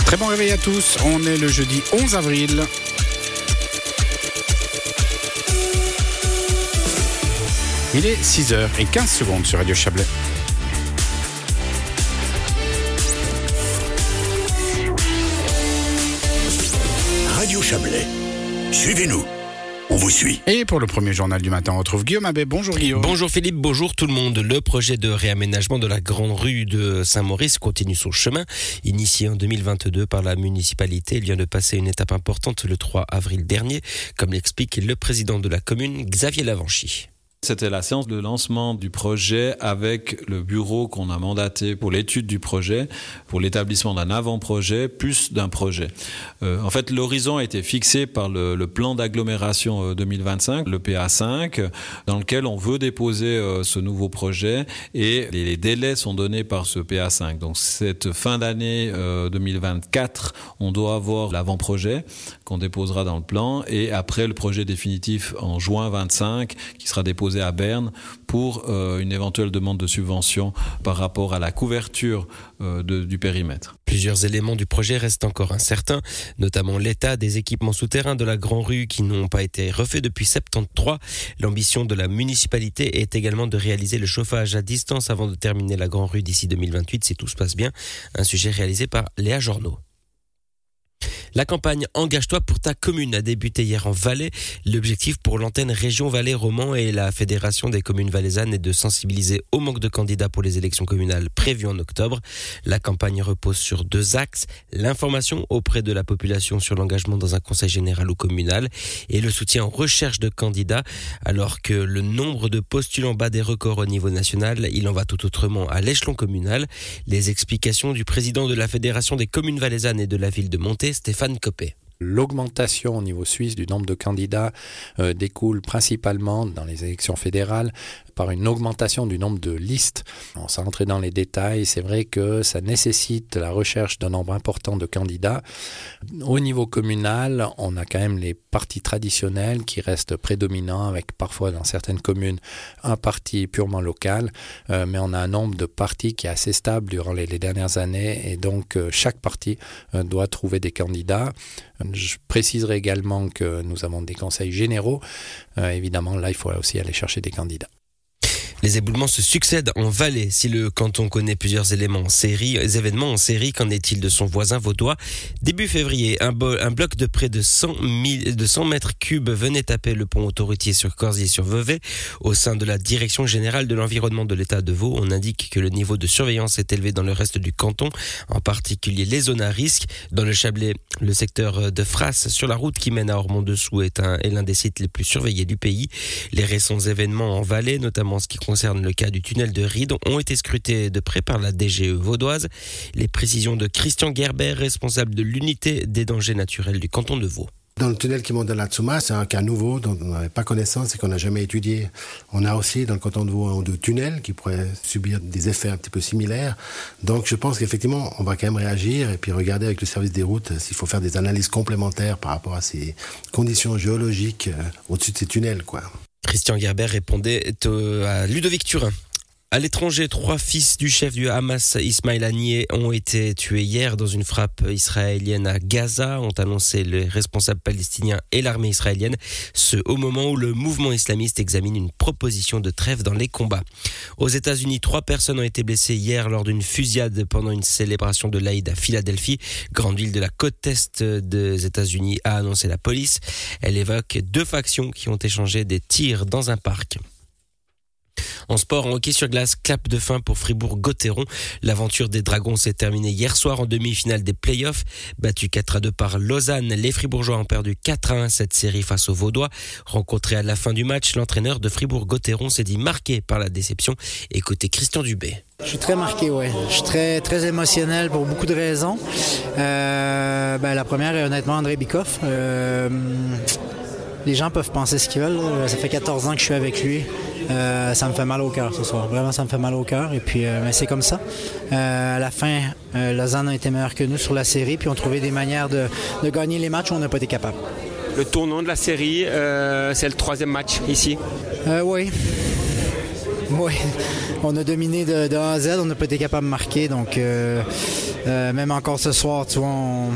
Très bon réveil à tous, on est le jeudi 11 avril. Il est 6h15 sur Radio Chablais. Radio Chablais, suivez-nous, on vous suit. Et pour le premier journal du matin, on retrouve Guillaume Abbé. Bonjour Guillaume. Bonjour Philippe, bonjour tout le monde. Le projet de réaménagement de la grande rue de Saint-Maurice continue son chemin. Initié en 2022 par la municipalité, il vient de passer une étape importante le 3 avril dernier, comme l'explique le président de la commune, Xavier Lavanchy. C'était la séance de lancement du projet avec le bureau qu'on a mandaté pour l'étude du projet, pour l'établissement d'un avant-projet, plus d'un projet. En fait, l'horizon a été fixé par le plan d'agglomération 2025, le PA5, dans lequel on veut déposer ce nouveau projet et les délais sont donnés par ce PA5. Donc, cette fin d'année 2024, on doit avoir l'avant-projet qu'on déposera dans le plan et après le projet définitif en juin 25 qui sera déposé à Berne pour une éventuelle demande de subvention par rapport à la couverture du périmètre. Plusieurs éléments du projet restent encore incertains, notamment l'état des équipements souterrains de la Grand Rue qui n'ont pas été refaits depuis 73. L'ambition de la municipalité est également de réaliser le chauffage à distance avant de terminer la Grand Rue d'ici 2028 si tout se passe bien. Un sujet réalisé par Léa Journeau. La campagne Engage-toi pour ta commune a débuté hier en Valais. L'objectif pour l'antenne Région Valais Roman et la Fédération des communes valaisannes est de sensibiliser au manque de candidats pour les élections communales prévues en octobre. La campagne repose sur 2 axes, l'information auprès de la population sur l'engagement dans un conseil général ou communal et le soutien en recherche de candidats. Alors que le nombre de postulants bat des records au niveau national, il en va tout autrement à l'échelon communal. Les explications du président de la Fédération des communes valaisannes et de la ville de Monté, Stéphane Copé. L'augmentation au niveau suisse du nombre de candidats découle principalement dans les élections fédérales par une augmentation du nombre de listes. Sans entrer dans les détails, c'est vrai que ça nécessite la recherche d'un nombre important de candidats. Au niveau communal, on a quand même les partis traditionnels qui restent prédominants avec parfois dans certaines communes un parti purement local, mais on a un nombre de partis qui est assez stable durant les dernières années et donc chaque parti doit trouver des candidats. Je préciserai également que nous avons des conseils généraux. Évidemment, là, il faut aussi aller chercher des candidats. Les éboulements se succèdent en Valais. Si le canton connaît plusieurs événements en série, qu'en est-il de son voisin vaudois ? Début février, un bloc de près de 100 mètres cubes venait taper le pont autoroutier sur Corsier-sur-Vevey. Au sein de la Direction générale de l'environnement de l'État de Vaud, on indique que le niveau de surveillance est élevé dans le reste du canton, en particulier les zones à risque. Dans le Chablais, le secteur de Frasse, sur la route qui mène à Ormont-Dessous, est l'un des sites les plus surveillés du pays. Les récents événements en Valais, notamment ce qui concerne le cas du tunnel de Ried, ont été scrutés de près par la DGE vaudoise. Les précisions de Christian Gerber, responsable de l'unité des dangers naturels du canton de Vaud. Dans le tunnel qui monte de la Tsuma, c'est un cas nouveau dont on n'avait pas connaissance et qu'on n'a jamais étudié. On a aussi dans le canton de Vaud deux tunnels qui pourraient subir des effets un petit peu similaires. Donc je pense qu'effectivement, on va quand même réagir et puis regarder avec le service des routes s'il faut faire des analyses complémentaires par rapport à ces conditions géologiques au-dessus de ces tunnels, quoi. Christian Gerber répondait à Ludovic Turin. À l'étranger, 3 fils du chef du Hamas, Ismail Haniyeh, ont été tués hier dans une frappe israélienne à Gaza, ont annoncé les responsables palestiniens et l'armée israélienne, ce au moment où le mouvement islamiste examine une proposition de trêve dans les combats. Aux États-Unis, 3 personnes ont été blessées hier lors d'une fusillade pendant une célébration de l'Aïd à Philadelphie, grande ville de la côte est des États-Unis, a annoncé la police. Elle évoque 2 factions qui ont échangé des tirs dans un parc. En sport, en hockey sur glace, clap de fin pour Fribourg-Gotteron. L'aventure des Dragons s'est terminée hier soir en demi-finale des playoffs. Battus 4-2 par Lausanne, les Fribourgeois ont perdu 4-1 cette série face aux Vaudois. Rencontré à la fin du match, l'entraîneur de Fribourg-Gotteron s'est dit marqué par la déception. Écoutez Christian Dubé. Je suis très marqué, ouais. Je suis très, très émotionnel pour beaucoup de raisons. La première est honnêtement André Bikoff. Les gens peuvent penser ce qu'ils veulent. Ça fait 14 ans que je suis avec lui. Ça me fait mal au cœur ce soir. Vraiment, ça me fait mal au cœur. Et puis, c'est comme ça. À la fin, Lausanne a été meilleur que nous sur la série. Puis, on trouvait des manières de gagner les matchs où on n'a pas été capable. Le tournant de la série, c'est le 3e match ici. Oui. On a dominé de A à Z. On n'a pas été capable de marquer. Donc, Même encore ce soir, tu vois,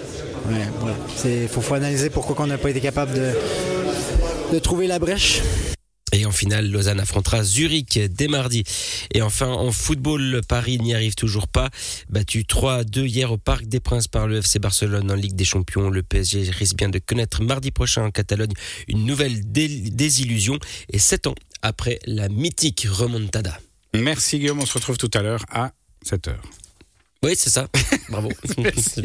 faut analyser pourquoi on n'a pas été capable de trouver la brèche. Et en finale, Lausanne affrontera Zurich dès mardi. Et enfin, en football, Paris n'y arrive toujours pas. Battu 3-2 hier au Parc des Princes par le FC Barcelone en Ligue des Champions. Le PSG risque bien de connaître mardi prochain en Catalogne une nouvelle désillusion. Et 7 ans après la mythique remontada. Merci Guillaume, on se retrouve tout à l'heure à 7h. Oui, c'est ça. Bravo.